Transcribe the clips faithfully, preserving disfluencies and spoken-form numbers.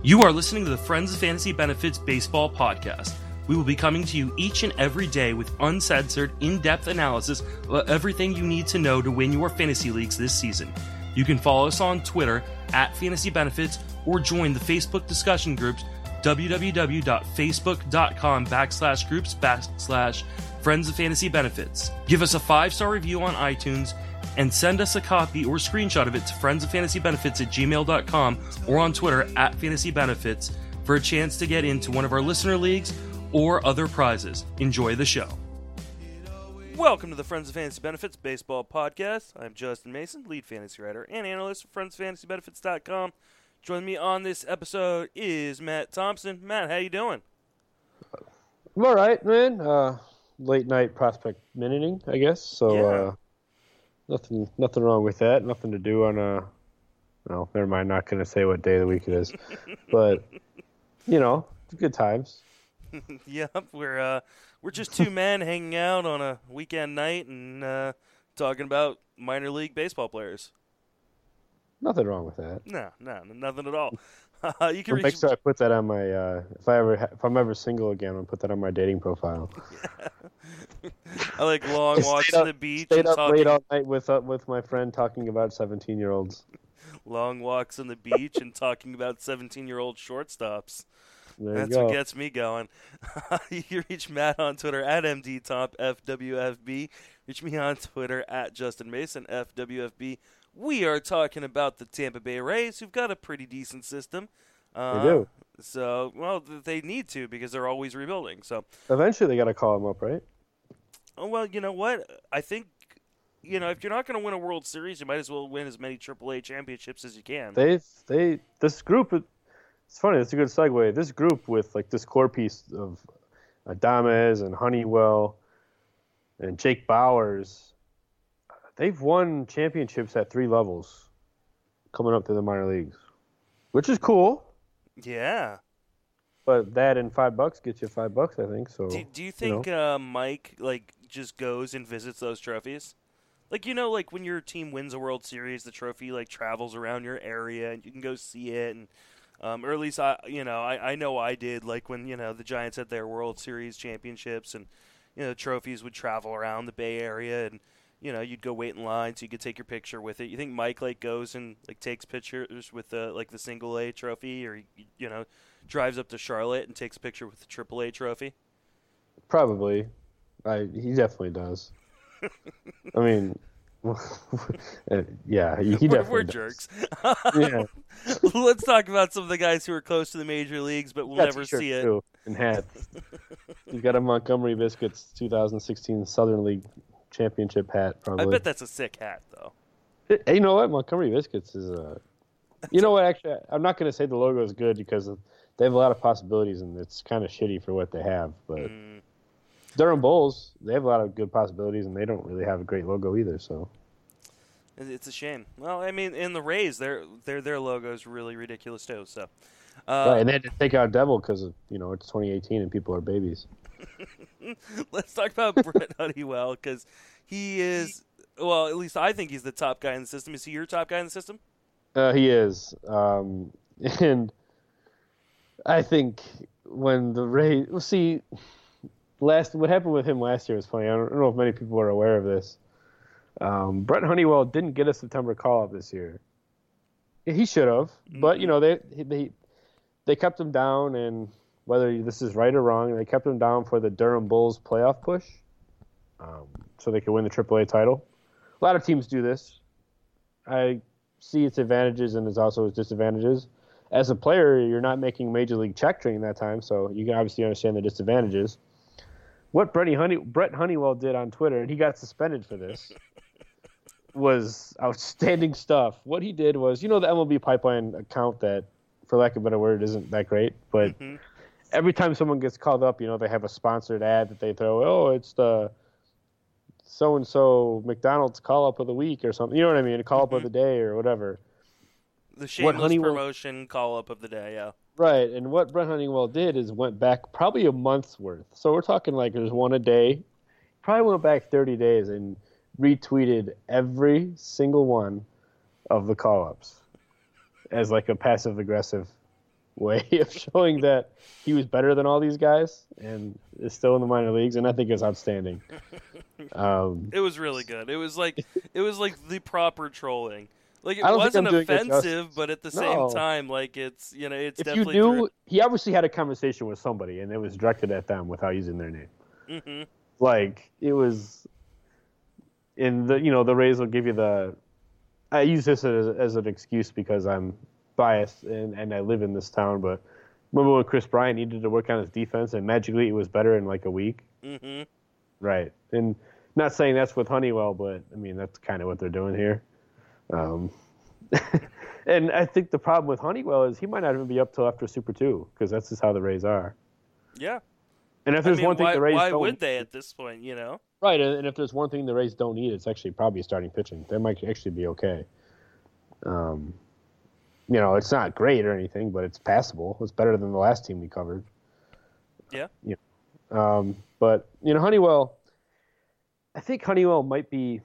You are listening to the Friends of Fantasy Benefits Baseball Podcast. We will be coming to you each and every day with uncensored, in-depth analysis of everything you need to know to win your fantasy leagues this season. You can follow us on Twitter at Fantasy Benefits or join the Facebook discussion groups www.facebook.com backslash groups backslash Friends of Fantasy Benefits. Give us a five-star review on iTunes and send us a copy or screenshot of it to friendsoffantasybenefits at gmail dot com or on Twitter at Fantasy Benefits for a chance to get into one of our listener leagues or other prizes. Enjoy the show. Welcome to the Friends of Fantasy Benefits Baseball Podcast. I'm Justin Mason, lead fantasy writer and analyst for friends of fantasy benefits dot com. Joining me on this episode is Matt Thompson. Matt, how you doing? I'm all right, man. Uh, late night prospect minuting, I guess. So Yeah. uh, nothing, nothing wrong with that. Nothing to do on a. No, never mind. Not going to say what day of the week it is, but you know, good times. Yep, we're uh, we're just two men hanging out on a weekend night and uh, talking about minor league baseball players. Nothing wrong with that. No, no, nothing at all. Uh, you can Make reach. sure I put that on my. Uh, if I ever, ha- if I'm ever single again, I'll put that on my dating profile. I like long walks Stayed on up- the beach Stayed and up talking. late all night with uh, with my friend talking about seventeen year olds. Long walks on the beach and talking about seventeen-year-old shortstops. There That's you go. what gets me going. You can reach Matt on Twitter at M D Top F W F B. Reach me on Twitter at Justin Mason F W F B. We are talking about the Tampa Bay Rays, who've got a pretty decent system. Uh, They do. So, well, they need to because they're always rebuilding. So, Eventually, they got to call him up, right? oh, well, you know what? I think, you know, if you're not going to win a World Series, you might as well win as many triple A championships as you can. They they this group. It's funny. It's a good segue. This group with like this core piece of Adames and Honeywell and Jake Bowers, they've won championships at three levels, coming up to the minor leagues, which is cool. Yeah. But that and five bucks gets you five bucks, I think. So Do, do you think you know. uh, Mike like just goes and visits those trophies? Like, you know, like when your team wins a World Series, the trophy like travels around your area and you can go see it, and um, or at least I, you know, I, I know I did. Like when you know the Giants had their World Series championships, and you know trophies would travel around the Bay Area, and you know you'd go wait in line so you could take your picture with it. You think Mike like goes and like takes pictures with the like the single A trophy, or you know drives up to Charlotte and takes a picture with the triple A trophy? Probably, I he definitely does. I mean, yeah, he, he we're, definitely we're does. jerks. Yeah, Let's talk about some of the guys who are close to the major leagues, but we'll got never t-shirts see it. too, and hats. He's got a Montgomery Biscuits two thousand sixteen Southern League Championship hat. Probably. I bet that's a sick hat, though. Hey, you know what? Montgomery Biscuits is a. You know what? Actually, I'm not going to say the logo is good because they have a lot of possibilities, and it's kind of shitty for what they have. But Mm. Durham Bulls, they have a lot of good possibilities, and they don't really have a great logo either. So It- It's a shame. Well, I mean, in the Rays, their their their logo is really ridiculous too. So, uh, right, and they had to take out Devil because you know it's twenty eighteen and people are babies. let's talk about Brett Honeywell because he is. Well, at least I think he's the top guy in the system. Is he your top guy in the system? Uh, he is, um, and I think when the Rays, well, see, last what happened with him last year was funny. I don't, I don't know if many people are aware of this. Um, Brett Honeywell didn't get a September call-up this year. He should have, but you know they they they kept him down, and whether this is right or wrong, they kept him down for the Durham Bulls playoff push, um, so they could win the triple A title. A lot of teams do this. I see its advantages and its also its disadvantages. As a player, you're not making major league check during that time, so you can obviously understand the disadvantages. What Brett, Honey, Brett Honeywell did on Twitter, and he got suspended for this, was outstanding stuff. What he did was, you know, the M L B Pipeline account that, for lack of a better word, isn't that great, but Mm-hmm. every time someone gets called up, you know, they have a sponsored ad that they throw. Oh, it's the so-and-so McDonald's call-up of the week or something. You know what I mean? A call-up Mm-hmm. of the day or whatever. The shameless Honeywell- promotion call up of the day. Yeah. Right, and what Brett Honeywell did is went back probably a month's worth. So we're talking like there's one a day. Probably went back thirty days and retweeted every single one of the call-ups as like a passive-aggressive way of showing that he was better than all these guys and is still in the minor leagues, and I think it's outstanding. Um, it was really good. It was like it was like the proper trolling. Like, it I don't think wasn't I'm doing it offensive, justice. but at the No. same time, like, it's, you know, it's if you definitely... knew, dri- he obviously had a conversation with somebody, and it was directed at them without using their name. Mm-hmm. Like, it was... In the, you know, the Rays will give you the... I use this as, as an excuse because I'm biased and, and I live in this town, but remember when Chris Bryant needed to work on his defense and magically it was better in like a week? Mm-hmm. Right. And not saying that's with Honeywell, but, I mean, that's kind of what they're doing here. Um, and I think the problem with Honeywell is he might not even be up till after Super two because that's just how the Rays are. Yeah. And if there's I mean, one thing why, the Rays why don't, would they at this point, you know? right? And if there's one thing the Rays don't need, it's actually probably starting pitching. They might actually be okay. Um, you know, it's not great or anything, but it's passable. It's better than the last team we covered. Yeah. You know, um, but you know, Honeywell. I think Honeywell might be.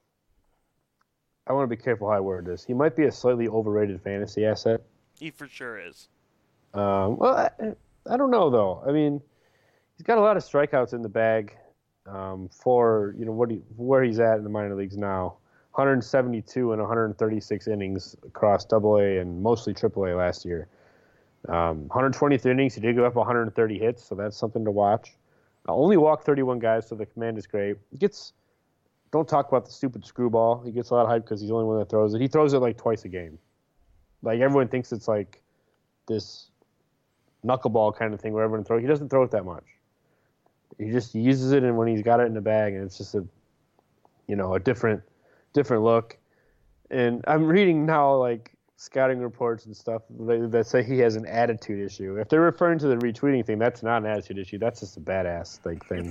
I want to be careful how I word this. He might be a slightly overrated fantasy asset. He for sure is. Um, well, I, I don't know though. I mean, he's got a lot of strikeouts in the bag um, for you know what he, where he's at in the minor leagues now. one hundred seventy-two and one hundred thirty-six innings across Double A and mostly Triple A last year. Um, one hundred twenty-three innings. He did give up one hundred thirty hits, so that's something to watch. Uh, only walked thirty-one guys, so the command is great. He gets. Don't talk about the stupid screwball. He gets a lot of hype because he's the only one that throws it. He throws it like twice a game. Like everyone thinks it's like this knuckleball kind of thing where everyone throws. He doesn't throw it that much. He just uses it, and when he's got it in the bag, and it's just a, you know, a different, different look. And I'm reading now like scouting reports and stuff that say he has an attitude issue. If they're referring to the retweeting thing, that's not an attitude issue. That's just a badass like thing.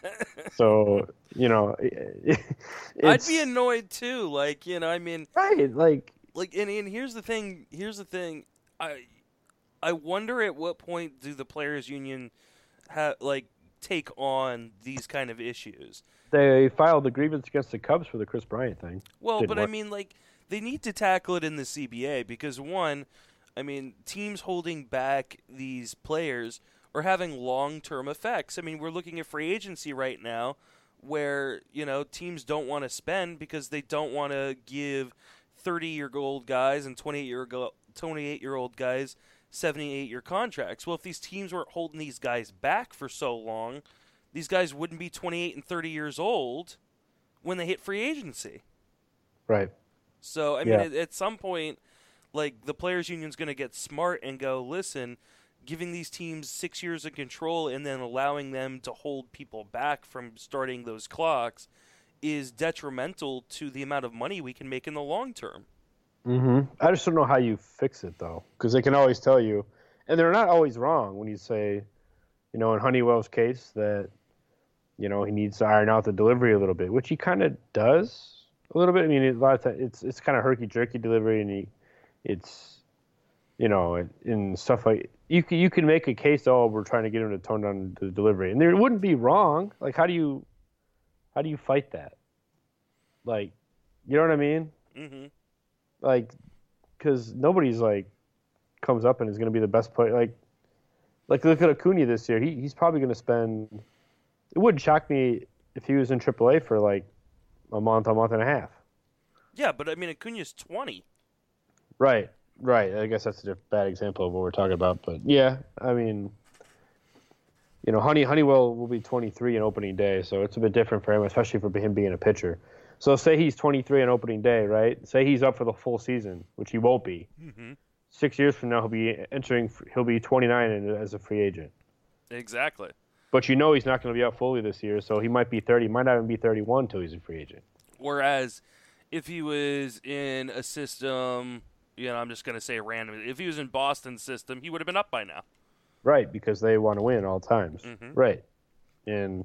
So you know, I'd be annoyed too. Like, you know, I mean, right? Like, like, and, and here's the thing. Here's the thing. I, I wonder at what point do the players' union have like take on these kind of issues. They filed a grievance against the Cubs for the Chris Bryant thing. Well, Didn't but work. I mean, like, they need to tackle it in the C B A because, one, I mean, teams holding back these players are having long-term effects. I mean, we're looking at free agency right now where, you know, teams don't want to spend because they don't want to give thirty-year-old guys and twenty-eight-year-old guys seventy-eight-year contracts. Well, if these teams weren't holding these guys back for so long, these guys wouldn't be twenty-eight and thirty years old when they hit free agency. Right. So, I mean, Yeah. at, at some point, like, the players' union's going to get smart and go, listen, giving these teams six years of control and then allowing them to hold people back from starting those clocks is detrimental to the amount of money we can make in the long term. Mm-hmm. I just don't know how you fix it, though, because they can always tell you, and they're not always wrong when you say, you know, in Honeywell's case, that, you know, he needs to iron out the delivery a little bit, which he kind of does a little bit. I mean, a lot of times it's it's kind of herky-jerky delivery, and he, it's, you know, and stuff like you can you can make a case. Oh, we're trying to get him to tone down the delivery, and there wouldn't be wrong. Like, how do you, how do you fight that? Like, you know what I mean? Mm-hmm. Like, because nobody's like comes up and is going to be the best player. Like, like look at Acuna this year. He he's probably going to spend. It wouldn't shock me if he was in triple A for like a month, a month and a half. Yeah, but I mean, Acuna's twenty. Right, right. I guess that's a bad example of what we're talking about. But yeah, I mean, you know, Honey Honeywell will be twenty-three in opening day, so it's a bit different for him, especially for him being a pitcher. So say he's twenty-three on opening day, right? Say he's up for the full season, which he won't be. Mm-hmm. Six years from now, he'll be entering. He'll be twenty-nine as a free agent. Exactly. But you know he's not going to be out fully this year, so he might be thirty. Might not even be thirty-one until he's a free agent. Whereas, if he was in a system, you know, I'm just going to say randomly, if he was in Boston's system, he would have been up by now. Right, because they want to win all times. Mm-hmm. Right, and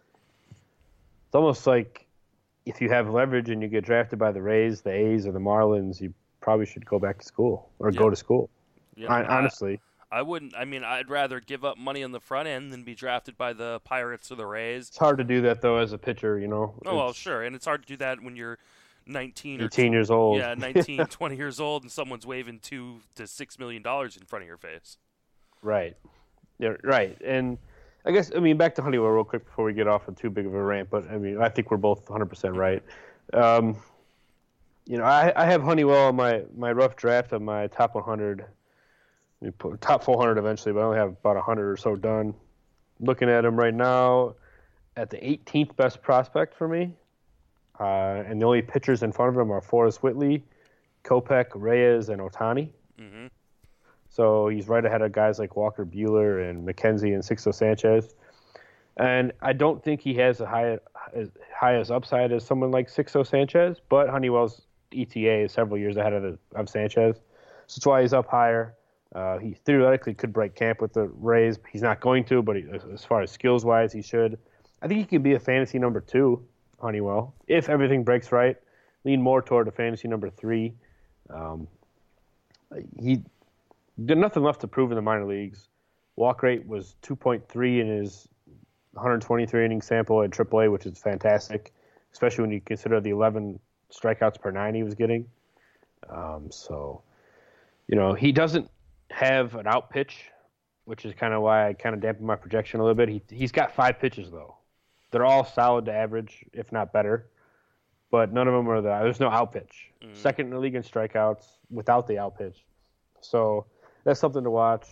it's almost like if you have leverage and you get drafted by the Rays, the A's, or the Marlins, you probably should go back to school or Yep. go to school. Yeah, Hon- honestly. I, I wouldn't. I mean, I'd rather give up money on the front end than be drafted by the Pirates or the Rays. It's hard to do that, though, as a pitcher, you know. Oh, well, It's- sure. And it's hard to do that when you're nineteen or eighteen years old. Yeah, nineteen, twenty years old, and someone's waving two to six million dollars in front of your face. Right. Yeah, right. And I guess, I mean, back to Honeywell real quick before we get off on too big of a rant, but I mean, I think we're both one hundred percent right. Um, you know, I, I have Honeywell on my, my rough draft of my top one hundred, we put top four hundred eventually, but I only have about one hundred or so done. Looking at him right now at the eighteenth best prospect for me. Uh, and the only pitchers in front of him are Forrest Whitley, Kopech, Reyes, and Ohtani. Mm-hmm. So he's right ahead of guys like Walker Buehler and McKenzie and Sixto Sanchez. And I don't think he has a high, as high as upside as someone like Sixto Sanchez, but Honeywell's E T A is several years ahead of, the, of Sanchez. So that's why he's up higher. Uh, he theoretically could break camp with the Rays. He's not going to, but he, as far as skills-wise, he should. I think he could be a fantasy number two, Honeywell, if everything breaks right. Lean more toward a fantasy number three. Um, he... Got nothing left to prove in the minor leagues. Walk rate was two point three in his one hundred twenty-three inning sample at triple A, which is fantastic, especially when you consider the eleven strikeouts per nine he was getting. Um, so, you know, he doesn't have an out pitch, which is kind of why I kind of dampened my projection a little bit. He, he's got five pitches, though. They're all solid to average, if not better, but none of them are the, there's no out pitch. Mm-hmm. Second in the league in strikeouts without the out pitch. So, that's something to watch.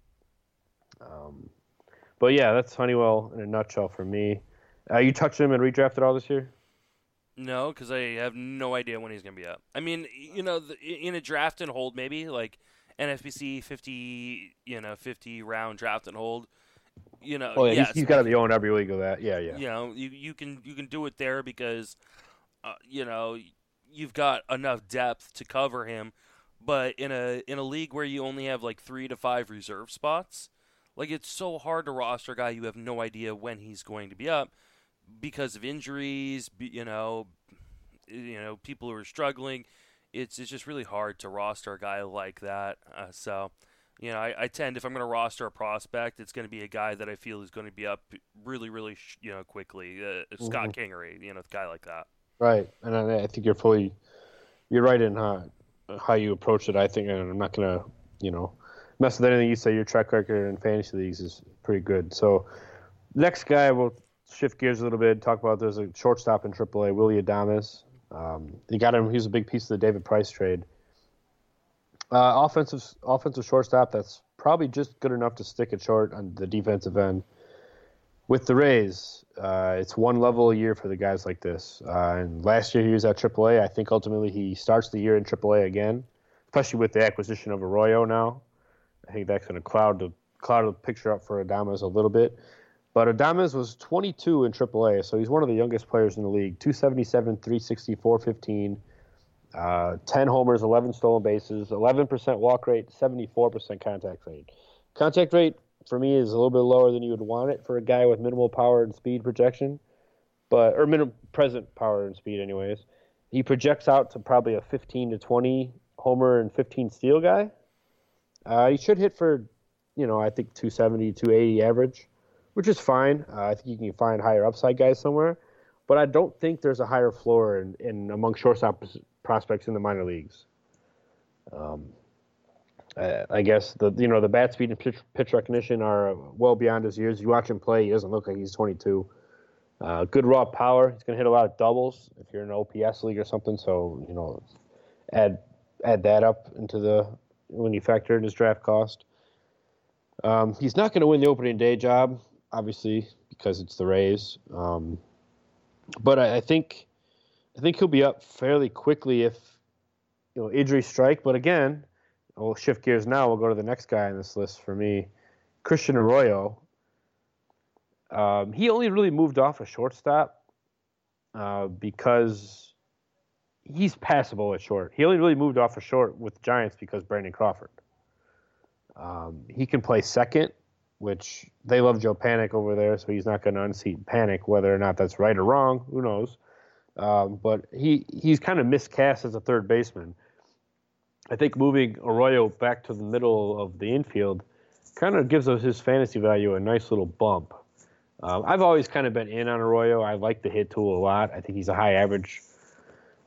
Um, but yeah, that's Honeywell in a nutshell for me. Uh, you touched him and redrafted all this year? No, because I have no idea when he's going to be up. I mean, you know, the, in a draft and hold, maybe like N F B C fifty, you know, fifty round draft and hold. You know, oh yeah, yes, he's, he's got to be owned every league of that. Yeah, yeah. You know, you you can you can do it there because, uh, you know, you've got enough depth to cover him. But in a in a league where you only have like three to five reserve spots, like it's so hard to roster a guy you have no idea when he's going to be up because of injuries. You know, you know people who are struggling. It's it's just really hard to roster a guy like that. Uh, so, you know, I, I tend if I'm going to roster a prospect, it's going to be a guy that I feel is going to be up really really you know quickly. Uh, mm-hmm. Scott Kingery, you know, a guy like that. Right, and I, I think you're fully you're right in uh, how you approach it. I think, and I'm not gonna, you know, mess with anything you say. Your track record in fantasy leagues is pretty good. So, next guy, we'll shift gears a little bit. Talk about there's a shortstop in triple A, Willy Adames. Um, you got him. He's a big piece of the David Price trade. Uh, offensive, offensive shortstop. That's probably just good enough to stick it short on the defensive end. With the Rays, uh, it's one level a year for the guys like this. Uh, and last year he was at triple A. I think ultimately he starts the year in triple A again, especially with the acquisition of Arroyo now. I think that's going to cloud the cloud the picture up for Adames a little bit. But Adames was twenty-two in triple A, so he's one of the youngest players in the league. two seventy-seven, three sixty, four fifteen, uh, ten homers, eleven stolen bases, eleven percent walk rate, seventy-four percent contact rate. Contact rate for me is a little bit lower than you would want it for a guy with minimal power and speed projection, but or minimal present power and speed anyways. He projects out to probably a fifteen to twenty homer and fifteen steal guy. Uh, he should hit for, you know, I think two seventy, two eighty average, which is fine. Uh, I think you can find higher upside guys somewhere, but I don't think there's a higher floor in, in among shortstop prospects in the minor leagues. Um, I, I guess the you know the bat speed and pitch, pitch recognition are well beyond his years. You watch him play, he doesn't look like he's twenty-two. Uh, good raw power. He's going to hit a lot of doubles if you're in an O P S league or something. So you know, add add that up into the when you factor in his draft cost. Um, he's not going to win the opening day job, obviously, because it's the Rays. Um, but I, I think I think he'll be up fairly quickly if you know injuries strike. But again, we'll shift gears now. We'll go to the next guy on this list for me, Christian Arroyo. Um, he only really moved off a shortstop uh, because he's passable at short. He only really moved off a short with the Giants because Brandon Crawford. Um, he can play second, which they love Joe Panic over there, so he's not going to unseat Panic. Whether or not that's right or wrong, who knows? Um, but he he's kind of miscast as a third baseman. I think moving Arroyo back to the middle of the infield kind of gives us his fantasy value a nice little bump. Um, I've always kind of been in on Arroyo. I like the hit tool a lot. I think he's a high average,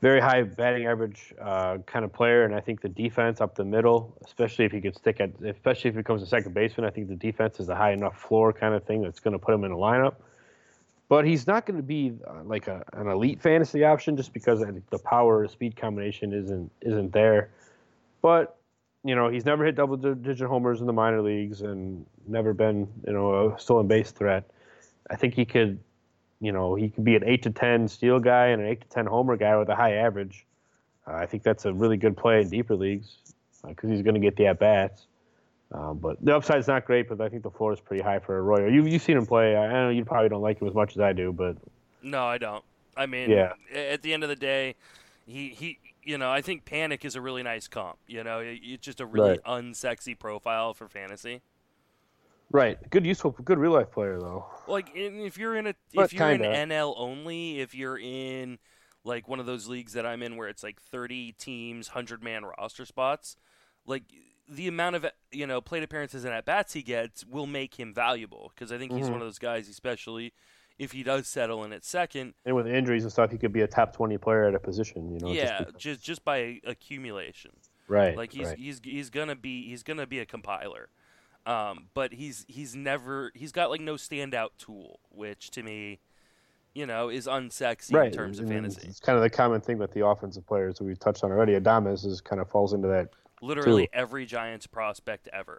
very high batting average uh, kind of player, and I think the defense up the middle, especially if he could stick at, especially if he becomes a second baseman, I think the defense is a high enough floor kind of thing that's going to put him in a lineup. But he's not going to be uh, like a, an elite fantasy option just because the power speed combination isn't isn't there. But you know, he's never hit double-digit homers in the minor leagues and never been, you know, a stolen base threat. I think he could. You know, he could be an eight to ten steal guy and an eight to ten homer guy with a high average. Uh, I think that's a really good play in deeper leagues because uh, he's going to get the at-bats. Uh, but the upside's not great, but I think the floor is pretty high for Arroyo. You, you've seen him play. I know you probably don't like him as much as I do, but... No, I don't. I mean, yeah. At the end of the day, he, he, you know, I think Panic is a really nice comp. You know, it's just a really right. unsexy profile for fantasy. Right, good useful, good real life player though. Like if you're in a, but if you're kinda. in N L only, if you're in like one of those leagues that I'm in where it's like thirty teams, hundred man roster spots, like the amount of you know plate appearances and at bats he gets will make him valuable because I think he's mm-hmm. one of those guys, especially if he does settle in at second. And with injuries and stuff, he could be a top twenty player at a position. You know, yeah, just just, just by accumulation. Right, like he's right. he's he's gonna be he's gonna be a compiler. Um, but he's he's never he's got like no standout tool, which to me, you know, is unsexy right. in terms of and fantasy. It's kind of the common thing with the offensive players that we touched on already. Adames is kind of falls into that. Literally too. every Giants prospect ever.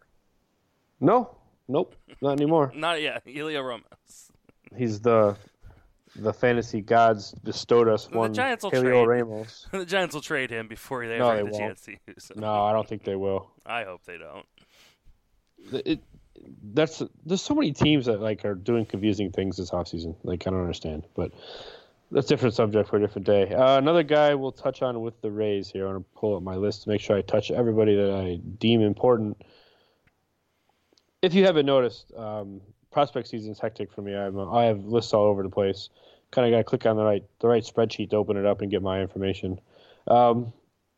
No, nope, not anymore. Not yet. Helio Ramos. He's the the fantasy gods bestowed us one. The Giants will Helio trade. Ramos. The Giants will trade him before they no, ever they get the won't. chance to use him. No, I don't think they will. I hope they don't. It, that's there's so many teams that like are doing confusing things this offseason. Like I don't understand, but that's a different subject for a different day. Uh, another guy we'll touch on with the Rays here. I want to pull up my list to make sure I touch everybody that I deem important. If you haven't noticed, um, prospect season is hectic for me. I'm, I have lists all over the place. Kind of got to click on the right the right spreadsheet to open it up and get my information. Um,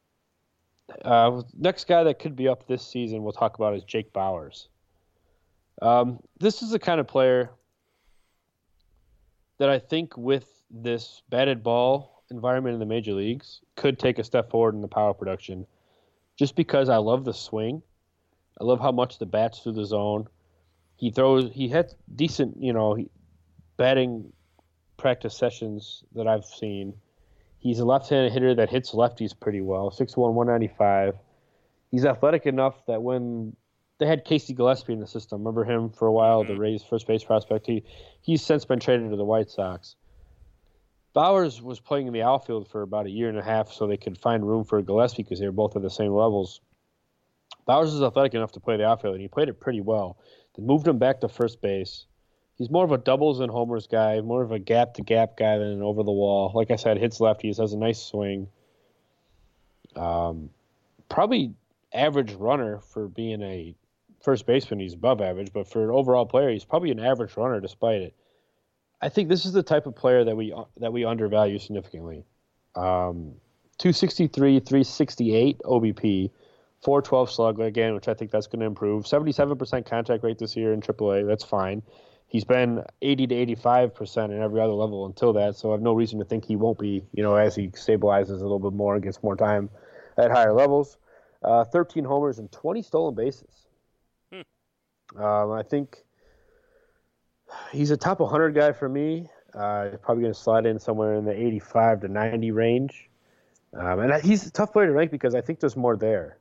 uh, next guy that could be up this season we'll talk about is Jake Bauers. Um, this is the kind of player that I think with this batted ball environment in the major leagues could take a step forward in the power production just because I love the swing. I love how much the bat's through the zone. He throws, he had decent, you know, batting practice sessions that I've seen. He's a left-handed hitter that hits lefties pretty well, six one, one ninety-five. He's athletic enough that when they had Casey Gillespie in the system, remember him for a while, the Rays first base prospect, he, he's since been traded to the White Sox. Bauers was playing in the outfield for about a year and a half so they could find room for Gillespie because they were both at the same levels. Bauers is athletic enough to play the outfield, and he played it pretty well. They moved him back to first base. He's more of a doubles and homers guy, more of a gap-to-gap guy than an over-the-wall. Like I said, hits lefties, has a nice swing. Um, probably average runner for being a first baseman. He's above average, but for an overall player, he's probably an average runner despite it. I think this is the type of player that we that we undervalue significantly. Um, two sixty-three, three sixty-eight O B P, four twelve slug again, which I think that's going to improve. seventy-seven percent contact rate this year in triple A. That's fine. He's been eighty to eighty-five percent in every other level until that, so I have no reason to think he won't be, you know, as he stabilizes a little bit more and gets more time at higher levels. Uh, thirteen homers and twenty stolen bases. Hmm. Um, I think he's a top one hundred guy for me. Uh, he's probably going to slide in somewhere in the eighty-five to ninety range. Um, and he's a tough player to rank because I think there's more there.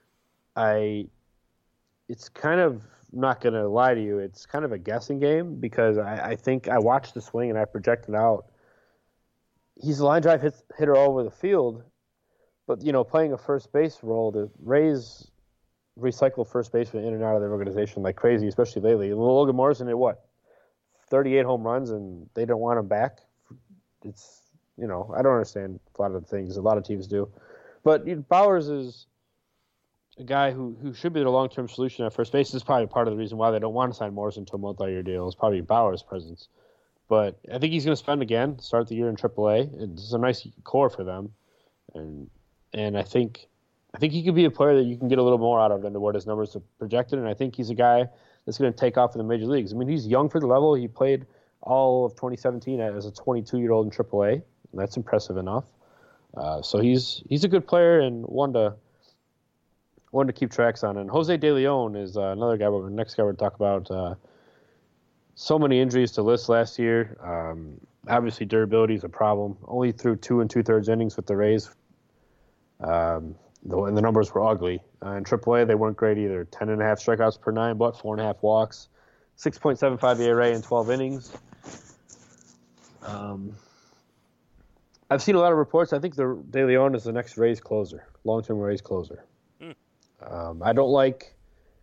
I, it's kind of, not going to lie to you, it's kind of a guessing game because I, I think I watched the swing and I projected out. He's a line drive hit, hitter all over the field, but, you know, playing a first base role, the Rays recycle first baseman in and out of their organization like crazy, especially lately. Logan Morrison hit what? thirty-eight home runs and they don't want him back. It's, you know, I don't understand a lot of the things a lot of teams do. But you know, Bauers is a guy who, who should be the long-term solution at first base. This is probably part of the reason why they don't want to sign Morrison to a multi-year deal. It's probably Bauers' presence. But I think he's going to spend again, start the year in triple A. It's a nice core for them. And and I think I think he could be a player that you can get a little more out of than what his numbers are projected. And I think he's a guy that's going to take off in the major leagues. I mean, he's young for the level. He played all of twenty seventeen as a twenty-two-year-old in triple A. And that's impressive enough. Uh, so he's he's a good player and one to one to keep tracks on. And Jose De Leon is uh, another guy. We're next guy we're talk about. Uh, so many injuries to list last year. Um, obviously, durability is a problem. Only threw two and two thirds innings with the Rays. Um, the, and the numbers were ugly. Uh, in triple A, they weren't great either. Ten and a half strikeouts per nine, but four and a half walks. six point seven five E R A in twelve innings. Um, I've seen a lot of reports. I think the De Leon is the next Rays closer, long-term Rays closer. Mm. Um, I don't like.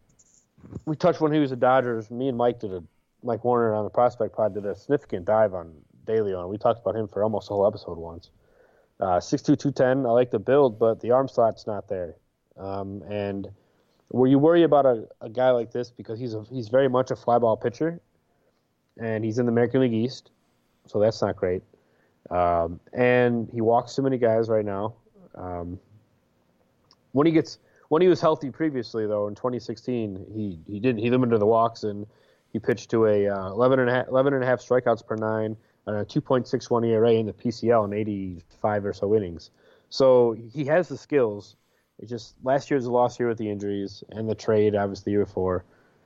We touched when he was a Dodgers. Me and Mike did a Mike Warner on the Prospect Pod did a significant dive on De Leon. We talked about him for almost a whole episode once. Uh, six two, two ten. I like the build, but the arm slot's not there. Um, and where you worry about a, a guy like this because he's a, he's very much a fly ball pitcher, and he's in the American League East, so that's not great. Um, and he walks too many guys right now. Um, when he gets when he was healthy previously, though, in twenty sixteen, he he didn't he limited the walks and he pitched to a uh, eleven and a half, eleven and a half strikeouts per nine and a two point six one E R A in the P C L in eighty-five or so innings. So he has the skills. It just last year was a lost year with the injuries and the trade, obviously the year before.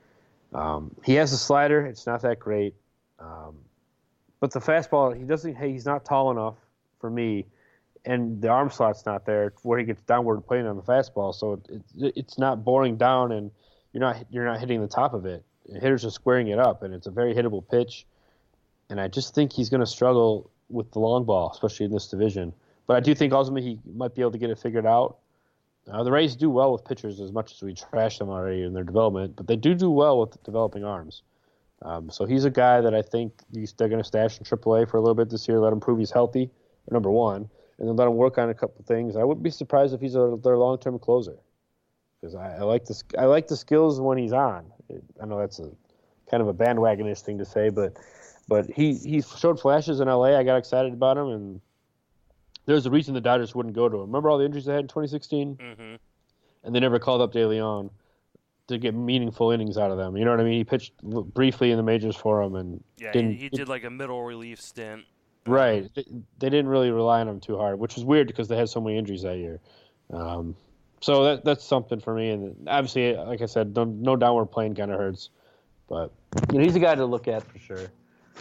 Um, he has a slider. It's not that great. Um, but the fastball, he doesn't. Hey, he's not tall enough for me, and the arm slot's not there where he gets downward playing on the fastball. So it, it, it's not boring down, and you're not you're not hitting the top of it. Hitters are squaring it up, and it's a very hittable pitch. And I just think he's going to struggle with the long ball, especially in this division. But I do think ultimately he might be able to get it figured out. Uh, the Rays do well with pitchers as much as we trash them already in their development, but they do do well with developing arms. Um, so he's a guy that I think he's, they're going to stash in triple A for a little bit this year, let him prove he's healthy, number one, and then let him work on a couple things. I wouldn't be surprised if he's a, their long-term closer because I, I like the I like the skills when he's on. I know that's a kind of a bandwagonish thing to say, but but he, he showed flashes in L A. I got excited about him, and there's a reason the Dodgers wouldn't go to him. Remember all the injuries they had in twenty sixteen? Mm-hmm. And they never called up De Leon to get meaningful innings out of them. You know what I mean? He pitched briefly in the majors for him. and Yeah, didn't, he, he did like a middle relief stint. Right. They, they didn't really rely on him too hard, which was weird because they had so many injuries that year. Um, so that that's something for me. And obviously, like I said, no, no downward plane kind of hurts. But you know, he's a guy to look at for sure.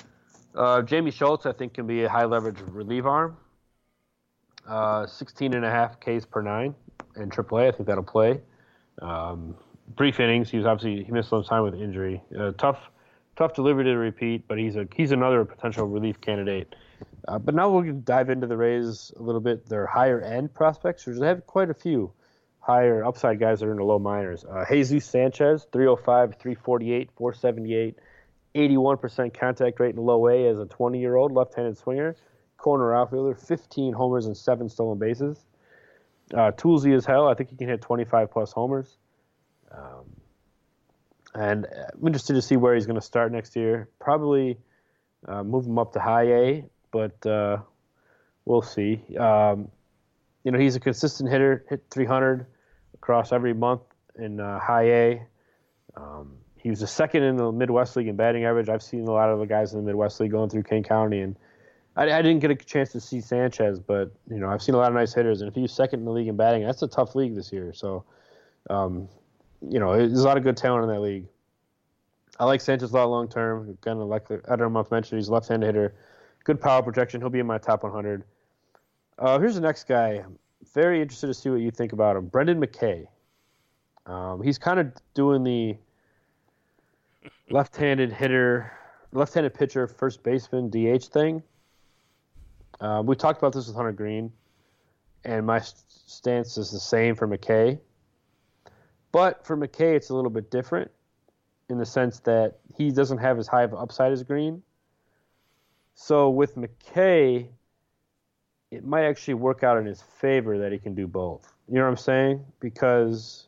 Uh, Jamie Schultz, I think, can be a high-leverage relief arm. Uh, sixteen and a half Ks per nine in triple A. I think that'll play. Um, brief innings. He was obviously he missed some time with injury. Uh, tough, tough delivery to repeat, but he's a he's another potential relief candidate. Uh, but now we'll dive into the Rays a little bit. Their higher end prospects, which they have quite a few higher upside guys that are in the low minors. Uh, Jesus Sanchez, three oh five, three forty-eight, four seventy-eight, eighty-one percent contact rate in low A as a twenty-year-old left-handed swinger. Corner outfielder, fifteen homers and seven stolen bases. Uh, toolsy as hell. I think he can hit twenty-five plus homers. Um, and I'm interested to see where he's going to start next year. Probably uh, move him up to high A, but uh, we'll see. Um, you know, he's a consistent hitter, hit three hundred across every month in uh, high A. Um, he was a second in the Midwest League in batting average. I've seen a lot of the guys in the Midwest League going through Kane County, and I, I didn't get a chance to see Sanchez, but you know I've seen a lot of nice hitters, and if he's second in the league in batting, that's a tough league this year. So, um, you know, there's a lot of good talent in that league. I like Sanchez a lot long term. Kind of like the, I don't know if I mentioned he's a left-handed hitter, good power projection. He'll be in my top one hundred. Uh, here's the next guy. I'm very interested to see what you think about him. Brendan McKay. Um, he's kind of doing the left-handed hitter, left-handed pitcher, first baseman, D H thing. Uh, we talked about this with Hunter Green, and my stance is the same for McKay. But for McKay, it's a little bit different in the sense that he doesn't have as high of an upside as Green. So with McKay, it might actually work out in his favor that he can do both. You know what I'm saying? Because,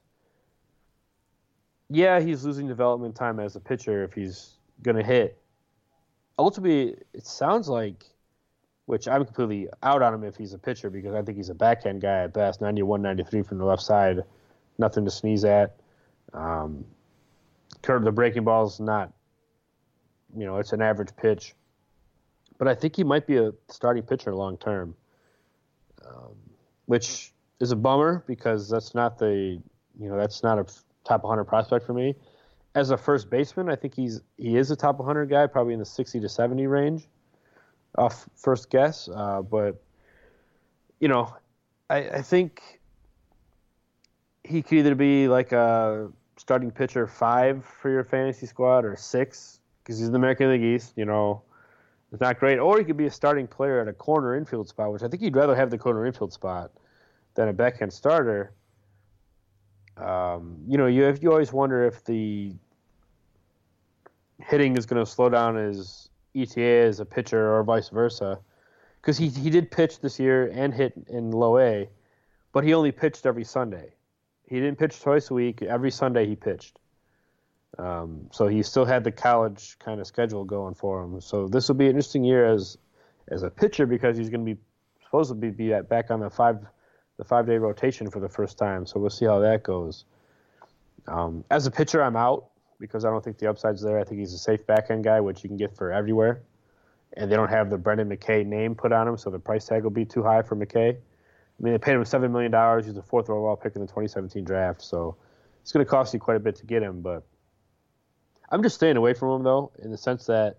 yeah, he's losing development time as a pitcher if he's going to hit. Ultimately, it sounds like, which I'm completely out on him if he's a pitcher because I think he's a backhand guy at best, ninety-one, ninety-three from the left side, nothing to sneeze at. Um, curve the breaking ball is not, you know, it's an average pitch. But I think he might be a starting pitcher long term. um, which is a bummer because that's not the you know that's not a top one hundred prospect for me. As a first baseman, I think he's he is a top one hundred guy, probably in the sixty to seventy range, off first guess. Uh, but you know, I, I think he could either be like a starting pitcher five for your fantasy squad or six because he's in the American League East. You know, it's not great. Or he could be a starting player at a corner infield spot, which I think he'd rather have the corner infield spot than a backhand starter. Um, you know, you have, you always wonder if the hitting is going to slow down his E T A as a pitcher or vice versa. Because he, he did pitch this year and hit in low A, but he only pitched every Sunday. He didn't pitch twice a week. Every Sunday he pitched. Um, so he still had the college kind of schedule going for him. So this will be an interesting year as as a pitcher because he's going to be supposed to be, be at, back on the five the five day rotation for the first time. So we'll see how that goes. Um, as a pitcher, I'm out because I don't think the upside's there. I think he's a safe back end guy, which you can get for everywhere. And they don't have the Brendan McKay name put on him, so the price tag will be too high for McKay. I mean, they paid him seven million dollars. He's a fourth overall pick in the twenty seventeen draft, so it's going to cost you quite a bit to get him. But I'm just staying away from him, though, in the sense that,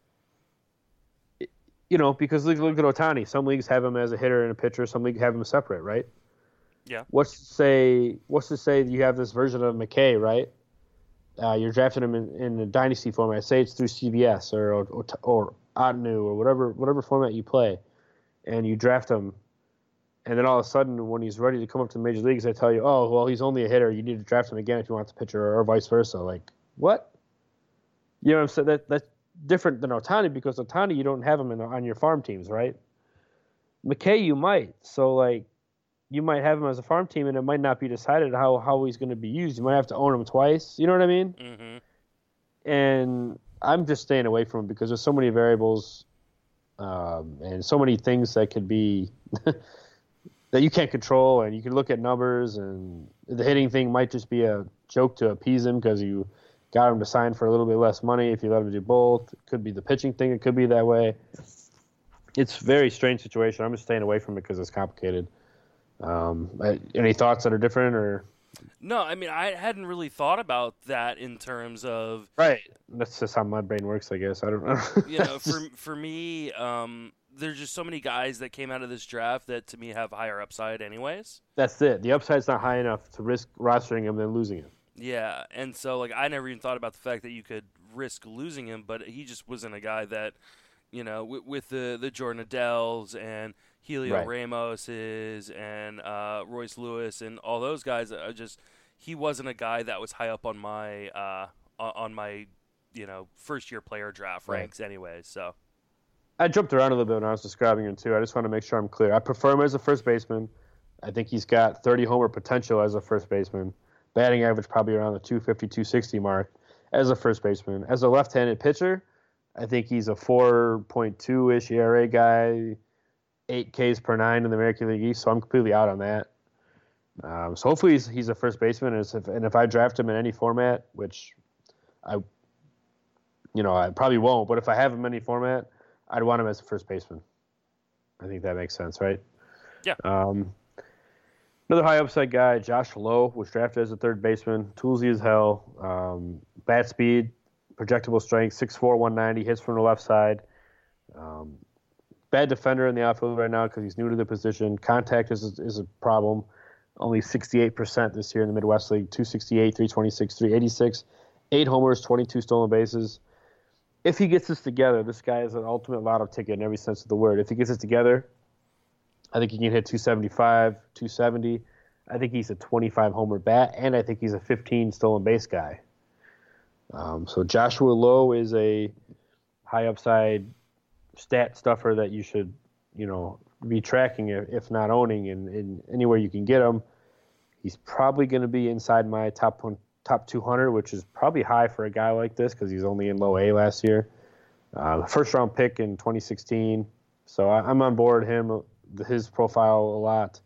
you know, because look, look at Ohtani. Some leagues have him as a hitter and a pitcher. Some leagues have him separate, right? Yeah. What's to say, what's to say you have this version of McKay, right? Uh, you're drafting him in, in a dynasty format. Say it's through C B S or or, or Otnu or whatever whatever format you play, and you draft him, and then all of a sudden when he's ready to come up to the major leagues, they tell you, oh, well, he's only a hitter. You need to draft him again if you want the pitcher, or, or vice versa. Like, what? You know what I'm saying? That, that's different than Ohtani because Ohtani, you don't have him in the, on your farm teams, right? McKay, you might. So, like, you might have him as a farm team, and it might not be decided how, how he's going to be used. You might have to own him twice. You know what I mean? Mm-hmm. And I'm just staying away from him because there's so many variables um, and so many things that could be that you can't control. And you can look at numbers, and the hitting thing might just be a joke to appease him because you got him to sign for a little bit less money if you let him do both. It could be the pitching thing. It could be that way. It's a very strange situation. I'm just staying away from it because it's complicated. Um, any thoughts that are different or? No, I mean, I hadn't really thought about that in terms of right. That's just how my brain works, I guess. I don't know. you know, for for me, um, there's just so many guys that came out of this draft that to me have higher upside, anyways. That's it. The upside's not high enough to risk rostering him and losing him. Yeah, and so like I never even thought about the fact that you could risk losing him, but he just wasn't a guy that, you know, with, with the the Jordan Adells and Helio right. Ramoses and uh, Royce Lewis and all those guys. Are just he wasn't a guy that was high up on my uh, on my you know first year player draft right. ranks, anyways. So I jumped around a little bit when I was describing him too. I just want to make sure I'm clear. I prefer him as a first baseman. I think he's got thirty homer potential as a first baseman. Batting average probably around the two fifty, two sixty mark as a first baseman. As a left-handed pitcher, I think he's a four point two-ish E R A guy, eight Ks per nine in the American League East, so I'm completely out on that. Um, so hopefully he's, he's a first baseman, and if, and if I draft him in any format, which I, you know, I probably won't, but if I have him in any format, I'd want him as a first baseman. I think that makes sense, right? Yeah. Um, Another high upside guy, Josh Lowe, was drafted as a third baseman. Toolsy as hell. Um, bat speed, projectable strength, six four, one ninety, hits from the left side. Um, bad defender in the outfield right now because he's new to the position. Contact is, is a problem. Only sixty-eight percent this year in the Midwest League. two sixty-eight, three twenty-six, three eighty-six. Eight homers, twenty-two stolen bases. If he gets this together, this guy is an ultimate lotto ticket in every sense of the word. If he gets it together, I think he can hit two seventy-five, two seventy. I think he's a twenty-five homer bat, and I think he's a fifteen stolen base guy. Um, so Joshua Lowe is a high upside stat stuffer that you should, you know, be tracking if not owning, and, and anywhere you can get him. He's probably going to be inside my top one, top two hundred, which is probably high for a guy like this because he's only in low A last year. Uh, first round pick in twenty sixteen, so I, I'm on board him. His profile a lot.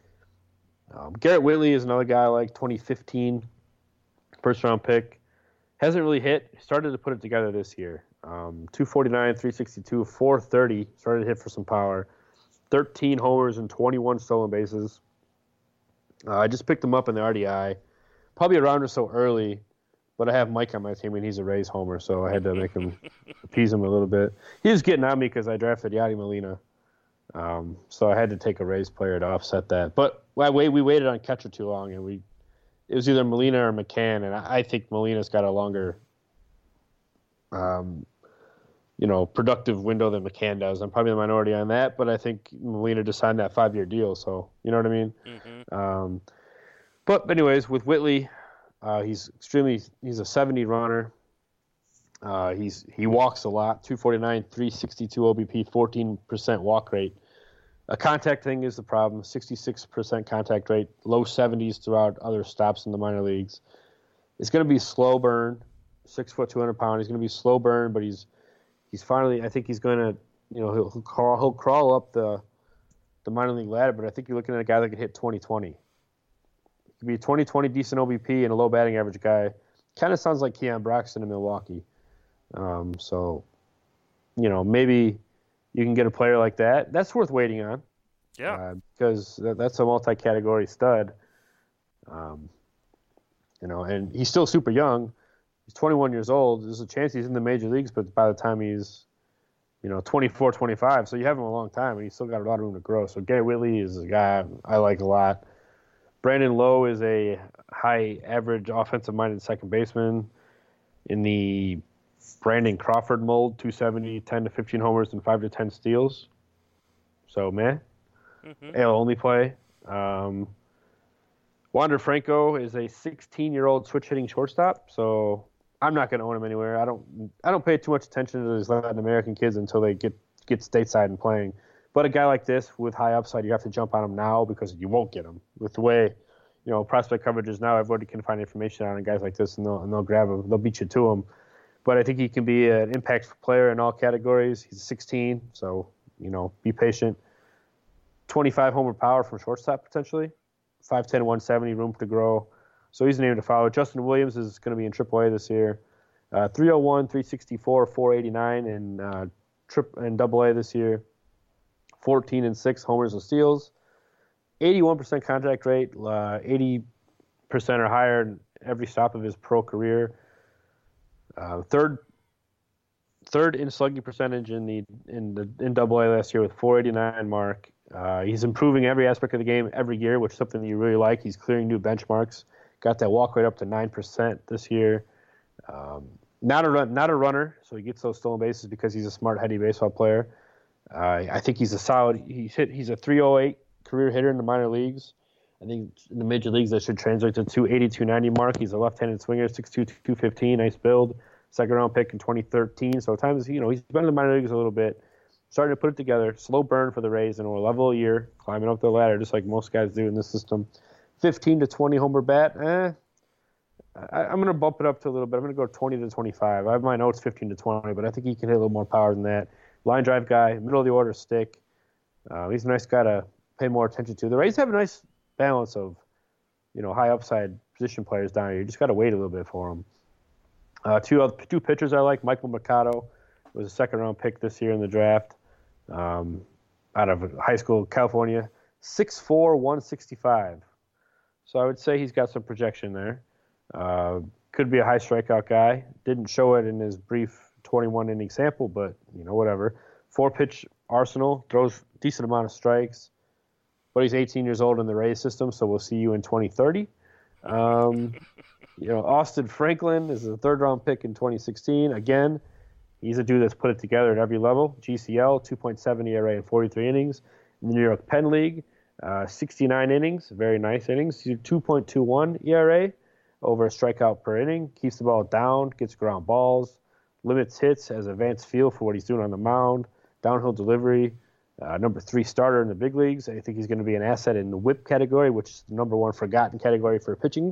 Um, Garrett Whitley is another guy like twenty fifteen, first round pick. Hasn't really hit. Started to put it together this year. Um, two forty-nine, three sixty-two, four thirty. Started to hit for some power. thirteen homers and twenty-one stolen bases. Uh, I just picked him up in the R D I, probably a round or so early, but I have Mike on my team and he's a Rays homer, so I had to make him appease him a little bit. He was getting on me because I drafted Yadi Molina, um, so I had to take a Rays player to offset that. But well, we we waited on catcher too long, and we it was either Molina or McCann, and I, I think Molina's got a longer, um, you know, productive window than McCann does. I'm probably the minority on that, but I think Molina just signed that five-year deal, so you know what I mean. Mm-hmm. Um, but anyways, with Whitley. Uh, he's extremely. He's a seventy runner. Uh, he's he walks a lot. two forty-nine, three sixty-two O B P, fourteen percent walk rate. A contact thing is the problem. sixty-six percent contact rate, low seventies throughout other stops in the minor leagues. It's going to be slow burn. Six foot, two hundred pound. He's going to be slow burn, but he's he's finally. I think he's going to. You know, he'll he'll crawl, he'll crawl up the the minor league ladder. But I think you're looking at a guy that could hit twenty twenty. Could be a twenty twenty decent O B P and a low batting average guy. Kind of sounds like Keon Broxton in Milwaukee. Um, so, you know, maybe you can get a player like that. That's worth waiting on. Yeah. Uh, because that, that's a multi-category stud. Um, you know, and he's still super young. He's twenty-one years old. There's a chance he's in the major leagues, but by the time he's, you know, twenty-four, twenty-five, so you have him a long time, and he's still got a lot of room to grow. So Gary Whitley is a guy I like a lot. Brandon Lowe is a high average offensive-minded second baseman in the Brandon Crawford mold, two seventy, ten to fifteen homers, and five to ten steals. So, man, mm-hmm. A L only play. Um, Wander Franco is a sixteen-year-old switch-hitting shortstop, so I'm not going to own him anywhere. I don't I don't pay too much attention to these Latin American kids until they get, get stateside and playing. But a guy like this with high upside, you have to jump on him now because you won't get him. With the way, you know, prospect coverage is now, everybody can find information on guys like this, and they'll, and they'll grab him. They'll beat you to him. But I think he can be an impact player in all categories. He's sixteen, so, you know, be patient. twenty-five homer power from shortstop potentially. five ten, one seventy, room to grow. So he's a name to follow. Justin Williams is going to be in triple A this year. Uh, three oh one, three sixty-four, four eighty-nine in uh, trip and double A this year. fourteen and six homers and steals, eighty-one percent contact rate, uh, eighty percent or higher in every stop of his pro career. Uh, third, third in slugging percentage in the in the in Double A last year with four eighty-nine mark. Uh, he's improving every aspect of the game every year, which is something that you really like. He's clearing new benchmarks. Got that walk rate up to nine percent this year. Um, not a run, not a runner, so he gets those stolen bases because he's a smart, heady baseball player. Uh, I think he's a solid. He's hit. He's a three oh eight career hitter in the minor leagues. I think in the major leagues that should translate to two eighty, two ninety mark. He's a left-handed swinger, six two, two fifteen, nice build. Second round pick in twenty thirteen. So at times, you know, he's been in the minor leagues a little bit. Starting to put it together. Slow burn for the Rays, and we're level a year, climbing up the ladder just like most guys do in this system. fifteen to twenty homer bat. Eh, I, I'm going to bump it up to a little bit. I'm going to go twenty to twenty-five. I have my notes fifteen to twenty, but I think he can hit a little more power than that. Line drive guy, middle of the order stick. Uh, he's a nice guy to pay more attention to. The Rays have a nice balance of, you know, high upside position players down here. You just got to wait a little bit for them. Uh, two other, two pitchers I like. Michael Mercado was a second round pick this year in the draft, um, out of high school, California. six four, one sixty-five. So I would say he's got some projection there. Uh, could be a high strikeout guy. Didn't show it in his brief twenty-one inning sample, but, you know, whatever. Four pitch arsenal, throws decent amount of strikes, but he's eighteen years old in the Rays system, so we'll see you in twenty thirty. Um, you know, Austin Franklin is a third round pick in twenty sixteen. Again, he's a dude that's put it together at every level. G C L, two point seven E R A in forty-three innings. In the New York Penn League, uh, sixty-nine innings, very nice innings. two point two one E R A over a strikeout per inning. Keeps the ball down, gets ground balls. Limits hits, has advanced feel for what he's doing on the mound, downhill delivery, uh, number three starter in the big leagues. I think he's going to be an asset in the whip category, which is the number one forgotten category for pitching.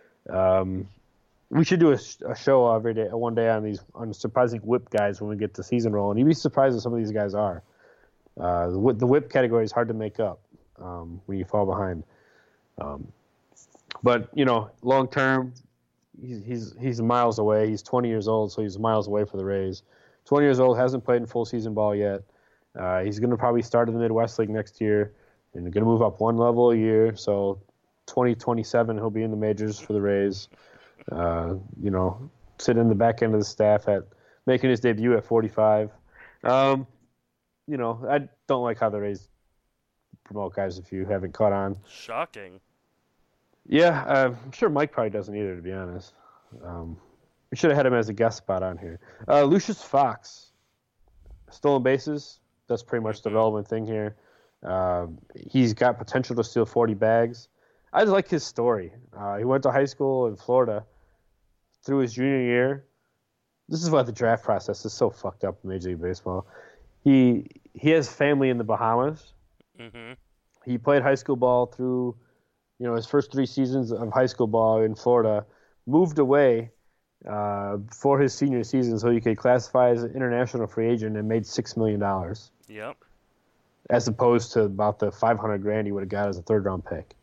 Um, we should do a, a show every day, one day on these on surprising whip guys when we get the season rolling. You'd be surprised what some of these guys are. Uh, the, whip, the whip category is hard to make up um, when you fall behind. Um, but, you know, long term, He's, he's he's miles away. He's twenty years old, so he's miles away for the Rays. twenty years old, hasn't played in full season ball yet. Uh, he's going to probably start in the Midwest League next year and going to move up one level a year. So twenty twenty-seven, he'll be in the majors for the Rays. Uh, you know, sitting in the back end of the staff at making his debut at forty-five. Um, you know, I don't like how the Rays promote guys if you haven't caught on. Shocking. Yeah, uh, I'm sure Mike probably doesn't either, to be honest. Um, we should have had him as a guest spot on here. Uh, Lucius Fox, stolen bases. That's pretty much the relevant thing here. Uh, he's got potential to steal forty bags. I just like his story. Uh, he went to high school in Florida through his junior year. This is why the draft process is so fucked up in Major League Baseball. He he has family in the Bahamas. Mm-hmm. He played high school ball through, you know, his first three seasons of high school ball in Florida. Moved away uh, for his senior season so he could classify as an international free agent and made six million dollars. Yep. As opposed to about the five hundred grand he would have got as a third round pick.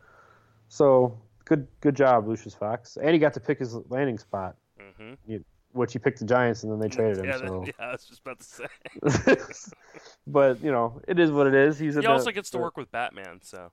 So good, good job, Lucius Fox, and he got to pick his landing spot, Mm-hmm. he, which he picked the Giants, and then they traded him. Yeah, so. that, yeah, I was just about to say. But you know, it is what it is. He's he in also the, gets to work with Batman, so.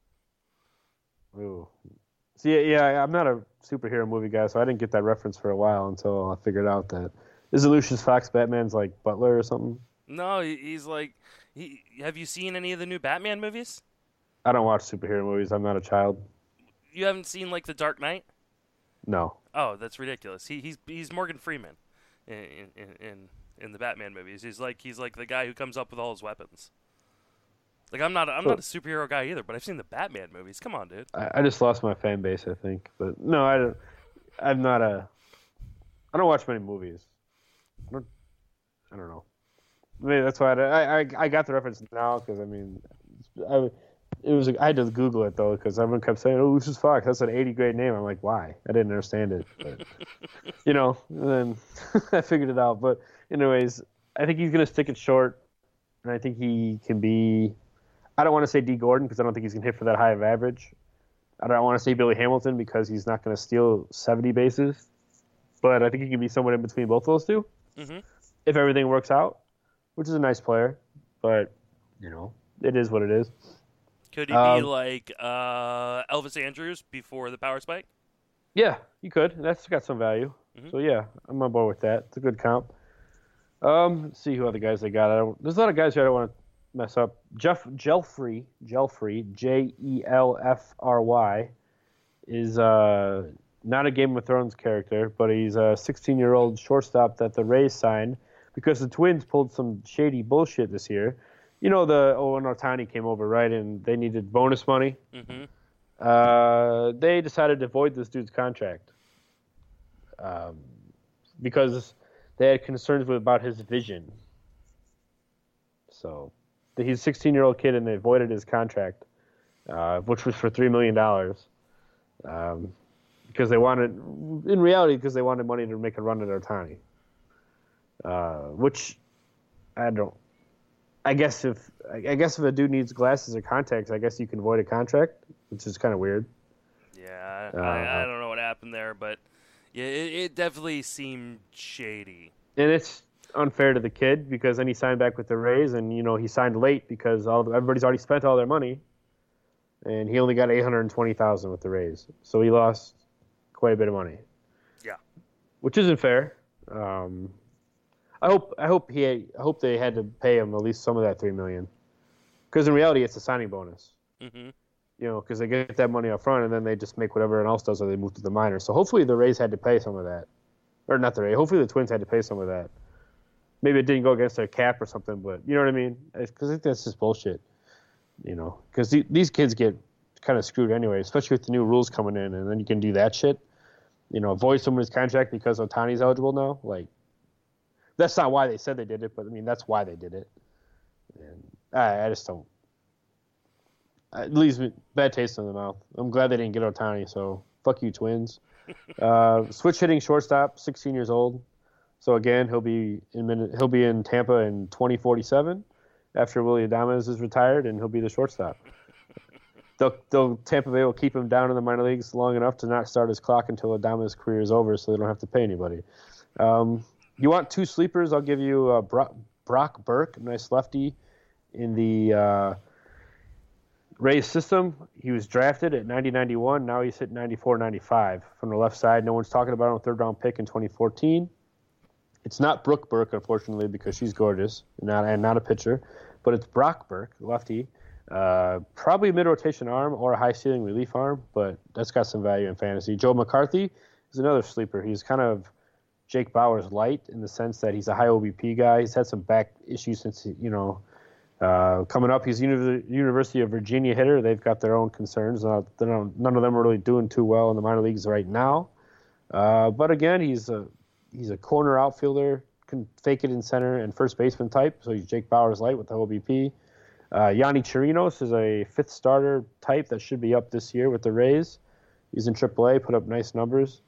Ooh. See, yeah, I'm not a superhero movie guy, so I didn't get that reference for a while until I figured out that is it Lucius Fox Batman's like butler or something. No, he, he's like. He, have you seen any of the new Batman movies? I don't watch superhero movies. I'm not a child. You haven't seen like The Dark Knight? No. Oh, that's ridiculous. He he's he's Morgan Freeman in in in, in the Batman movies. He's like he's like the guy who comes up with all his weapons. Like I'm not I'm So- not a superhero guy either, but I've seen the Batman movies. Come on, dude. I, I just lost my fan base, I think. But no, I don't. I'm not a. I don't watch many movies. I don't. I don't know. Maybe that's why I I, I got the reference now because I mean, I it was I had to Google it though because everyone kept saying, "Oh, Lucius Fox, that's an eighty grade name." I'm like, why? I didn't understand it, but you know. And then I figured it out. But anyways, I think he's gonna stick it short, and I think he can be. I don't want to say D. Gordon because I don't think he's going to hit for that high of average. I don't want to say Billy Hamilton because he's not going to steal seventy bases. But I think he can be somewhere in between both those two Mm-hmm. if everything works out, which is a nice player. But, you know, it is what it is. Could he Um, be like uh, Elvis Andrews before the power spike? Yeah, you could. That's got some value. Mhm. So, yeah, I'm on board with that. It's a good comp. Um, let's see who other guys they got. I don't, there's a lot of guys here I don't want to mess up. Jeff Gelfrey, Gelfrey, J E L F R Y, is uh, not a Game of Thrones character, but he's a sixteen-year-old shortstop that the Rays signed because the Twins pulled some shady bullshit this year. You know, the Owen Otani came over, right, and they needed bonus money. Mm-hmm. Uh, they decided to void this dude's contract um, because they had concerns with, about his vision. So he's a sixteen-year-old kid, and they voided his contract, uh, which was for three million dollars, um, because they wanted, in reality, because they wanted money to make a run at Otani. Uh, which I don't. I guess if I guess if a dude needs glasses or contacts, I guess you can void a contract, which is kind of weird. Yeah, I, Uh, I, I don't know what happened there, but yeah, it, it definitely seemed shady. And it's unfair to the kid because then he signed back with the Rays, and you know he signed late because all everybody's already spent all their money, and he only got eight hundred twenty thousand with the Rays, so he lost quite a bit of money. Yeah. Which isn't fair. Um, I hope I hope he I hope they had to pay him at least some of that three million, because in reality it's a signing bonus. Mm-hmm. You know, because they get that money up front and then they just make whatever everyone else does, or they move to the minors. So hopefully the Rays had to pay some of that, or not the Rays. Hopefully the Twins had to pay some of that. Maybe it didn't go against their cap or something, but you know what I mean? Because I think that's just bullshit. You know, because the, these kids get kind of screwed anyway, especially with the new rules coming in, and then you can do that shit. You know, void someone's contract because Otani's eligible now. Like, that's not why they said they did it, but I mean that's why they did it. And I, I just don't. It leaves me bad taste in the mouth. I'm glad they didn't get Otani, so fuck you, Twins. uh, switch hitting shortstop, sixteen years old. So again, he'll be in he'll be in Tampa in twenty forty-seven after Willie Adames is retired, and he'll be the shortstop. They'll, they'll Tampa Bay will keep him down in the minor leagues long enough to not start his clock until Adames' career is over, so they don't have to pay anybody. Um, you want two sleepers? I'll give you uh, Brock, Brock Burke, nice lefty. in the uh, Rays system. He was drafted at ninety ninety-one. Now he's hit ninety-four ninety-five from the left side. No one's talking about him. Third round pick in twenty fourteen. It's not Brooke Burke, unfortunately, because she's gorgeous and not, and not a pitcher. But it's Brock Burke, lefty. Uh, probably a mid-rotation arm or a high-ceiling relief arm, but that's got some value in fantasy. Joe McCarthy is another sleeper. He's kind of Jake Bauers light in the sense that he's a high O B P guy. He's had some back issues since, you know, uh, coming up. He's a Uni- University of Virginia hitter. They've got their own concerns. Uh, they don't, none of them are really doing too well in the minor leagues right now. Uh, but again, he's a he's a corner outfielder, can fake it in center and first baseman type. So he's Jake Bauers light with the O B P. Uh, Yanni Chirinos is a fifth starter type that should be up this year with the Rays. He's in triple A, put up nice numbers.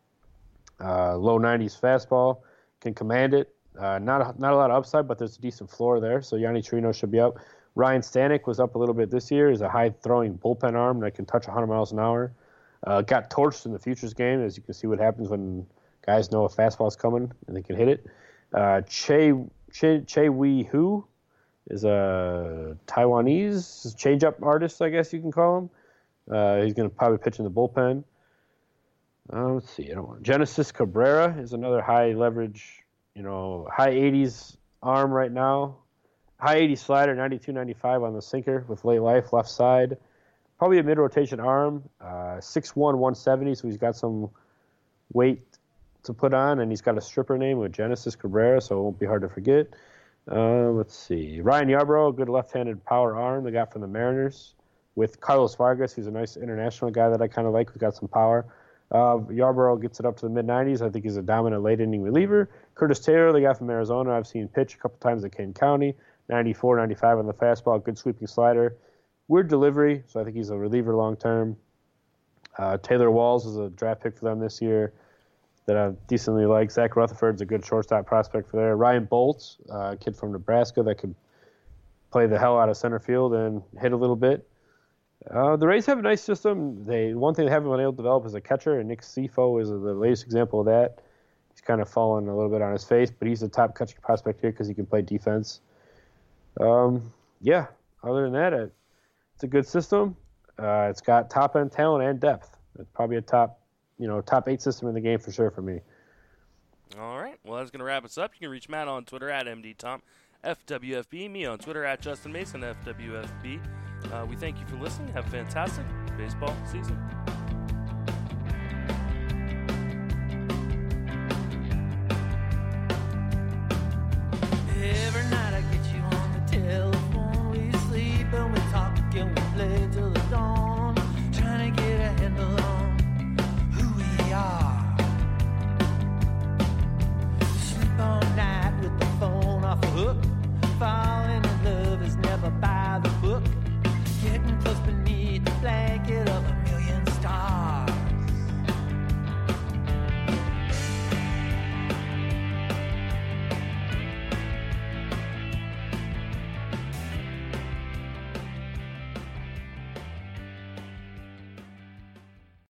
Uh, low nineties fastball, can command it. Uh, not a, not a lot of upside, but there's a decent floor there. So Yanni Chirinos should be up. Ryan Stanek was up a little bit this year. He's a high-throwing bullpen arm that can touch one hundred miles an hour. Uh, got torched in the Futures game, as you can see what happens when guys know a fastball's coming and they can hit it. Uh, Che Che Che Wei Hu is a Taiwanese change-up artist, I guess you can call him. Uh, he's going to probably pitch in the bullpen. Uh, let's see. I don't want Genesis Cabrera is another high-leverage, you know, high eighties arm right now. High eighties slider, ninety-two ninety-five on the sinker with late life, left side. Probably a mid-rotation arm, uh, six one, one seventy, so he's got some weight to put on, and he's got a stripper name with Genesis Cabrera, so it won't be hard to forget. Uh, let's see. Ryan Yarbrough, a good left-handed power arm they got from the Mariners, with Carlos Vargas, who's a nice international guy that I kind of like, who's got some power. Uh, Yarbrough gets it up to the mid nineties. I think he's a dominant late-inning reliever. Curtis Taylor, the guy from Arizona, I've seen pitch a couple times at Kane County. ninety-four ninety-five on the fastball, good sweeping slider. Weird delivery, so I think he's a reliever long-term. Uh, Taylor Walls is a draft pick for them this year that I decently like. Zach Rutherford's a good shortstop prospect for there. Ryan Bolts, uh, a kid from Nebraska that could play the hell out of center field and hit a little bit. Uh, the Rays have a nice system. They One thing they haven't been able to develop is a catcher, and Nick Sifo is the latest example of that. He's kind of fallen a little bit on his face, but he's a top catching prospect here because he can play defense. Um, yeah, other than that, it, it's a good system. Uh, it's got top-end talent and depth. It's probably a top, you know, top eight system in the game for sure for me. All right. Well, that's going to wrap us up. You can reach Matt on Twitter at M D Tom, F W F B, me on Twitter at Justin Mason, F W F B. Uh, we thank you for listening. Have a fantastic baseball season.